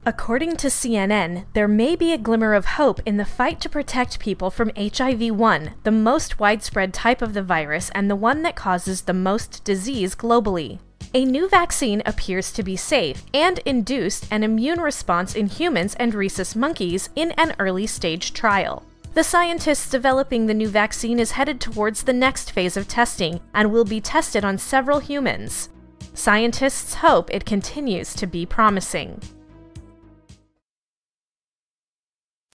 According to CNN, there may be a glimmer of hope in the fight to protect people from HIV-1, the most widespread type of the virus and the one that causes the most disease globally. A new vaccine appears to be safe and induced an immune response in humans and rhesus monkeys in an early-stage trial. The scientists developing the new vaccine is headed towards the next phase of testing and will be tested on several humans. Scientists hope it continues to be promising.